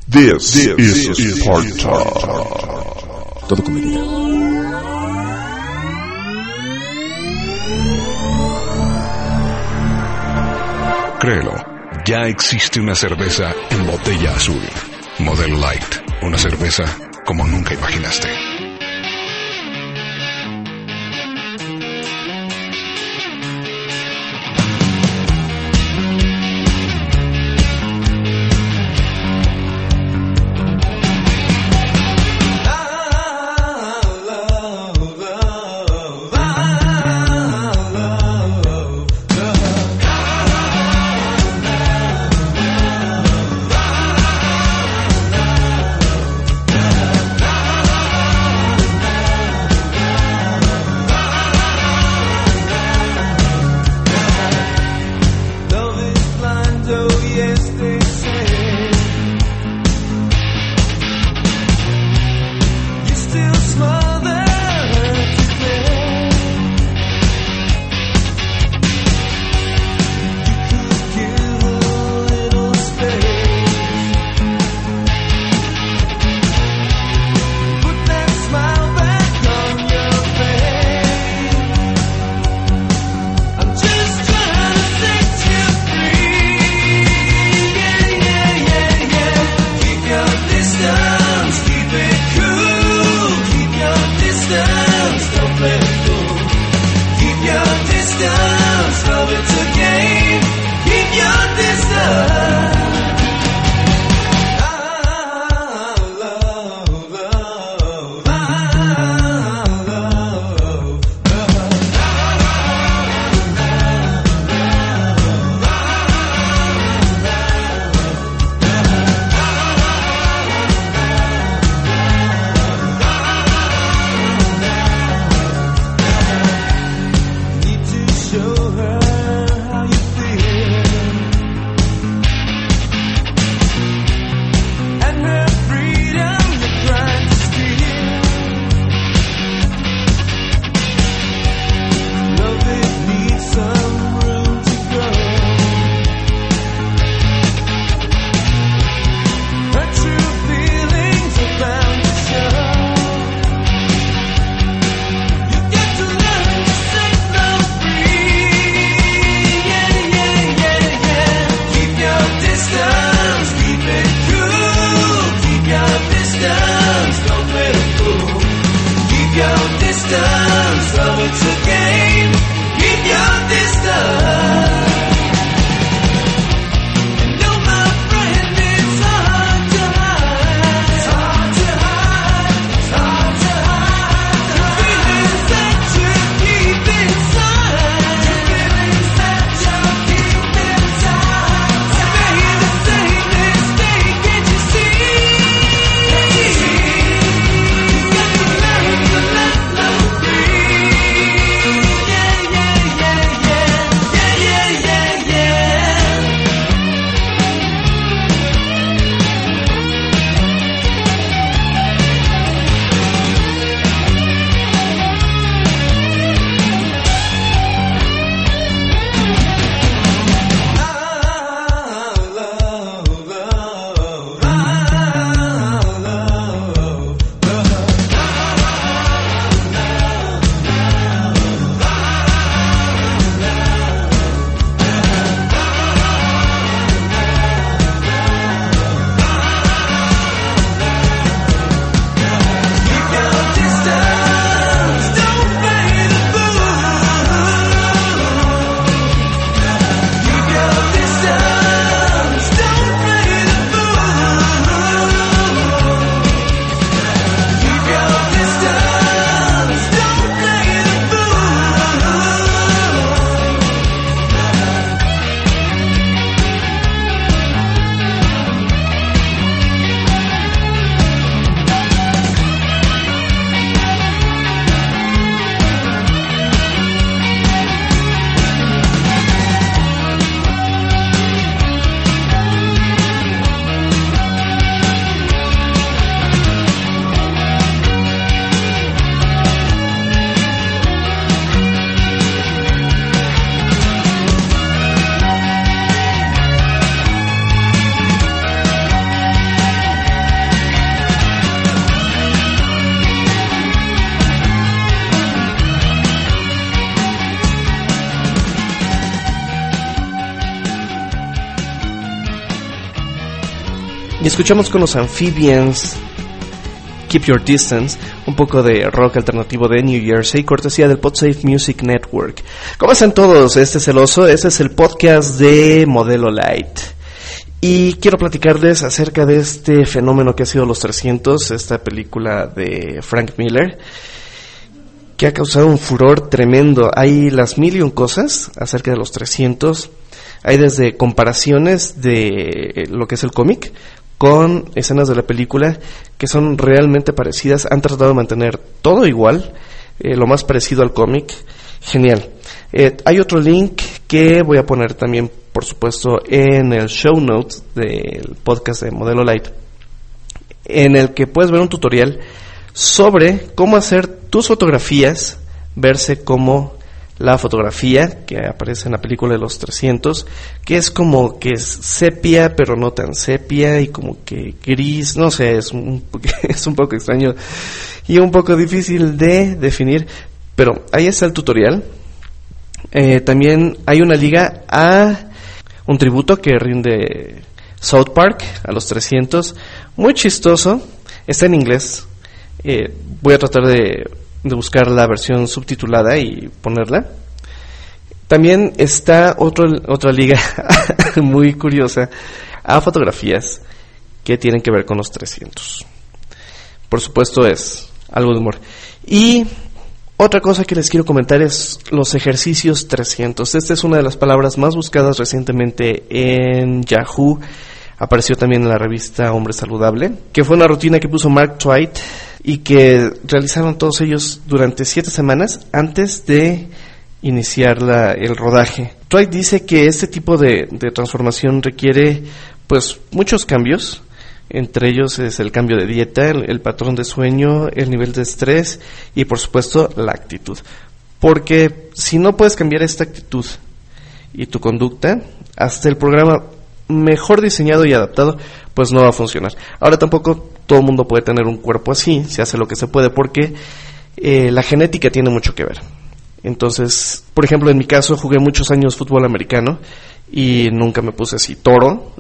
This is Sparta. Todo con medida. Créelo, ya existe una cerveza en botella azul. Modelo Light, una cerveza como nunca imaginaste. Y escuchamos con los Amphibians Keep Your Distance, un poco de rock alternativo de New Jersey, cortesía del PodSafe Music Network. ¿Cómo están todos? Este es el Oso, este es el podcast de Modelo Light. Y quiero platicarles acerca de este fenómeno que ha sido Los 300, esta película de Frank Miller, que ha causado un furor tremendo. Hay las mil y un cosas acerca de Los 300. Hay desde comparaciones de lo que es el cómic con escenas de la película que son realmente parecidas. Han tratado de mantener todo igual, lo más parecido al cómic. Genial. Hay otro link que voy a poner también, por supuesto, en el show notes del podcast de Modelo Light, en el que puedes ver un tutorial sobre cómo hacer tus fotografías verse como la fotografía que aparece en la película de Los 300, que es como que es sepia, pero no tan sepia, y como que gris, no sé, es un poco extraño y un poco difícil de definir, pero ahí está el tutorial. También hay una liga a un tributo que rinde South Park a Los 300, muy chistoso, está en inglés. Voy a tratar de buscar la versión subtitulada y ponerla. También está otra liga muy curiosa a fotografías que tienen que ver con Los 300. Por supuesto es algo de humor. Y otra cosa que les quiero comentar es los ejercicios 300. Esta es una de las palabras más buscadas recientemente en Yahoo. Apareció también en la revista Hombre Saludable, que fue una rutina que puso Mark Twight y que realizaron todos ellos durante 7 semanas antes de iniciar el rodaje. Twight dice que este tipo de transformación requiere pues muchos cambios. Entre ellos es el cambio de dieta, el patrón de sueño, el nivel de estrés y por supuesto la actitud. Porque si no puedes cambiar esta actitud y tu conducta, hasta el programa mejor diseñado y adaptado pues no va a funcionar. Ahora tampoco todo el mundo puede tener un cuerpo así, se hace lo que se puede porque la genética tiene mucho que ver. Entonces, por ejemplo, en mi caso jugué muchos años fútbol americano y nunca me puse así toro.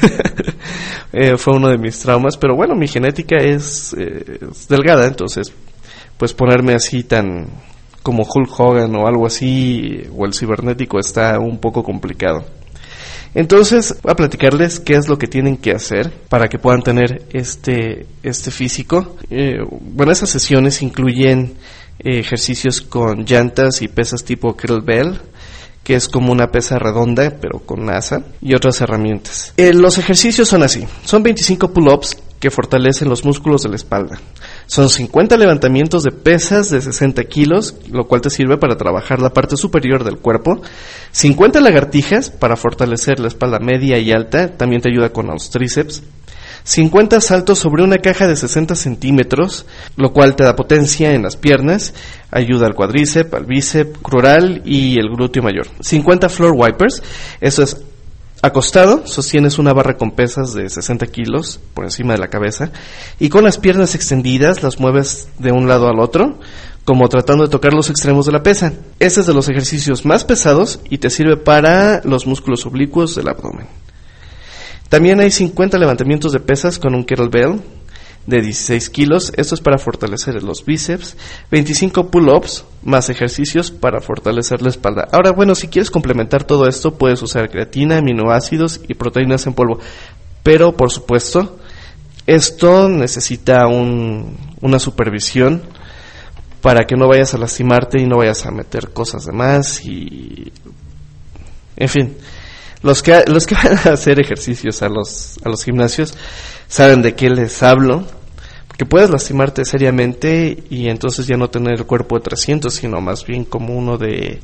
Fue uno de mis traumas, pero bueno, mi genética es delgada, entonces pues ponerme así tan como Hulk Hogan o algo así, o el cibernético, está un poco complicado. Entonces, voy a platicarles qué es lo que tienen que hacer para que puedan tener este físico. Bueno, esas sesiones incluyen ejercicios con llantas y pesas tipo kettlebell, que es como una pesa redonda, pero con asa, y otras herramientas. Los ejercicios son así. Son 25 pull-ups que fortalecen los músculos de la espalda. Son 50 levantamientos de pesas de 60 kilos, lo cual te sirve para trabajar la parte superior del cuerpo. 50 lagartijas para fortalecer la espalda media y alta, también te ayuda con los tríceps. 50 saltos sobre una caja de 60 centímetros, lo cual te da potencia en las piernas, ayuda al cuádriceps, al bíceps crural y el glúteo mayor. 50 floor wipers, eso es acostado, sostienes una barra con pesas de 60 kilos por encima de la cabeza y con las piernas extendidas las mueves de un lado al otro, como tratando de tocar los extremos de la pesa. Este es de los ejercicios más pesados y te sirve para los músculos oblicuos del abdomen. También hay 50 levantamientos de pesas con un kettlebell de 16 kilos. Esto es para fortalecer los bíceps. 25 pull-ups más ejercicios para fortalecer la espalda. Ahora, bueno, si quieres complementar todo esto, puedes usar creatina, aminoácidos y proteínas en polvo. Pero, por supuesto, esto necesita una supervisión para que no vayas a lastimarte y no vayas a meter cosas de más y... En fin... Los que van a hacer ejercicios a los gimnasios saben de qué les hablo, porque puedes lastimarte seriamente y entonces ya no tener el cuerpo de 300, sino más bien como uno de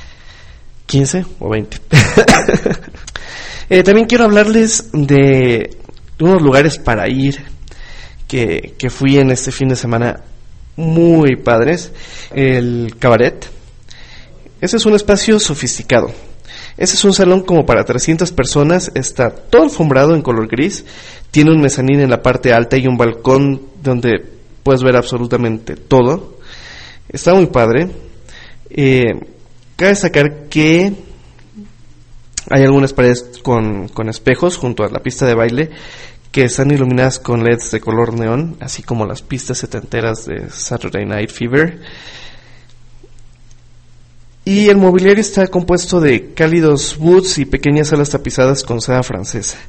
15 o 20. También quiero hablarles de unos lugares para ir que fui en este fin de semana muy padres. El Cabaret. Ese es un espacio sofisticado. Ese es un salón como para 300 personas, está todo alfombrado en color gris, tiene un mezanín en la parte alta y un balcón donde puedes ver absolutamente todo. Está muy padre. Cabe destacar que hay algunas paredes con espejos junto a la pista de baile que están iluminadas con LEDs de color neón, así como las pistas setenteras de Saturday Night Fever. Y el mobiliario está compuesto de cálidos woods y pequeñas salas tapizadas con seda francesa.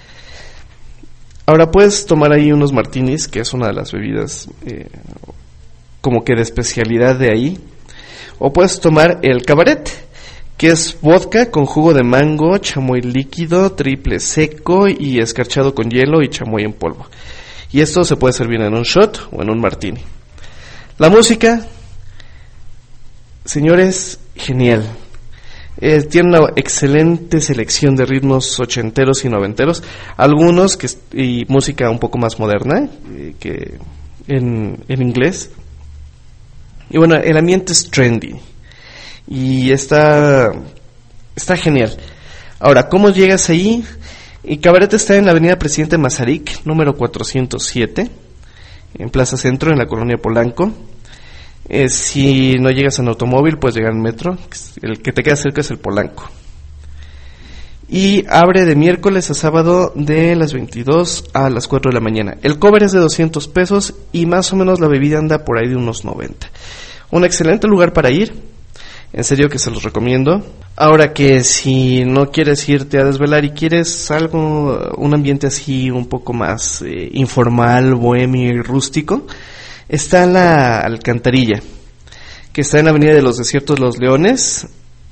Ahora puedes tomar ahí unos martinis, que es una de las bebidas como que de especialidad de ahí. O puedes tomar el cabaret, que es vodka con jugo de mango, chamoy líquido, triple seco y escarchado con hielo y chamoy en polvo. Y esto se puede servir en un shot o en un martini. La música, señores, genial. Tiene una excelente selección de ritmos ochenteros y noventeros, algunos y música un poco más moderna que en inglés. Y bueno, el ambiente es trendy y está genial. Ahora, ¿cómo llegas ahí? El cabaret está en la avenida Presidente Mazarik, número 407, en Plaza Centro, en la colonia Polanco. Si no llegas en automóvil, puedes llegar en metro. El que te queda cerca es el Polanco. Y abre de miércoles a sábado de las 22 a las 4 de la mañana. El cover es de 200 pesos y más o menos la bebida anda por ahí de unos 90. Un excelente lugar para ir. En serio que se los recomiendo. Ahora que si no quieres irte a desvelar y quieres algo, un ambiente así un poco más informal, bohemio y rústico, está la Alcantarilla, que está en la Avenida de los Desiertos de los Leones,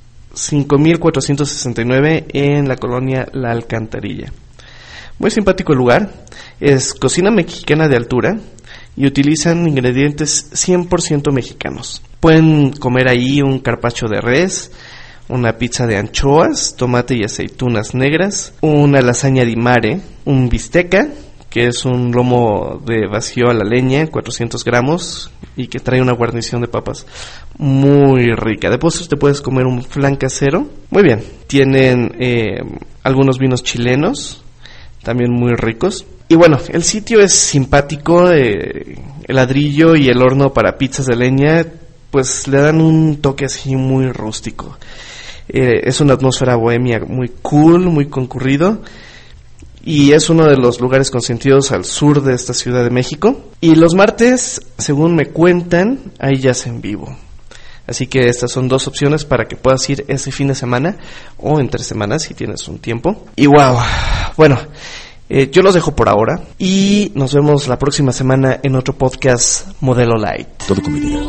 5469, en la colonia La Alcantarilla. Muy simpático el lugar, es cocina mexicana de altura y utilizan ingredientes 100% mexicanos. Pueden comer ahí un carpaccio de res, una pizza de anchoas, tomate y aceitunas negras, una lasaña di mare, un bisteca, que es un lomo de vacío a la leña, 400 gramos, y que trae una guarnición de papas muy rica. De postres te puedes comer un flan casero. Muy bien. Tienen algunos vinos chilenos, también muy ricos. Y bueno, el sitio es simpático, el ladrillo y el horno para pizzas de leña, pues le dan un toque así muy rústico. Es una atmósfera bohemia muy cool, muy concurrido. Y es uno de los lugares consentidos al sur de esta Ciudad de México. Y los martes, según me cuentan, hay jazz en vivo. Así que estas son dos opciones para que puedas ir ese fin de semana o entre semanas si tienes un tiempo. Y wow, bueno, yo los dejo por ahora y nos vemos la próxima semana en otro podcast Modelo Light. Todo con medida.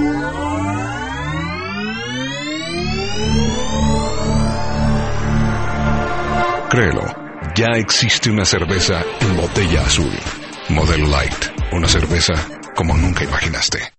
Créelo, ya existe una cerveza en botella azul. Modelo Light, una cerveza como nunca imaginaste.